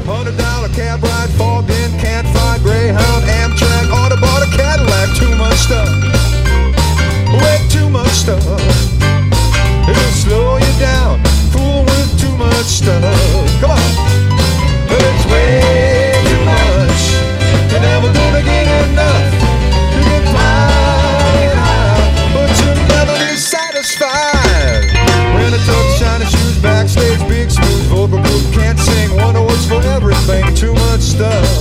$100 cab ride, fogged in, can't find Greyhound, Amtrak, Autobot, a Cadillac. Too much stuff, way too much stuff. It'll slow you down, fool with too much stuff. Come on, it's way too much. You're never gonna get enough. You can find out, but you'll never be satisfied. When I took shiny shoes backstage, big smooth vocal group, can't sing, one voice for everything. Too much stuff.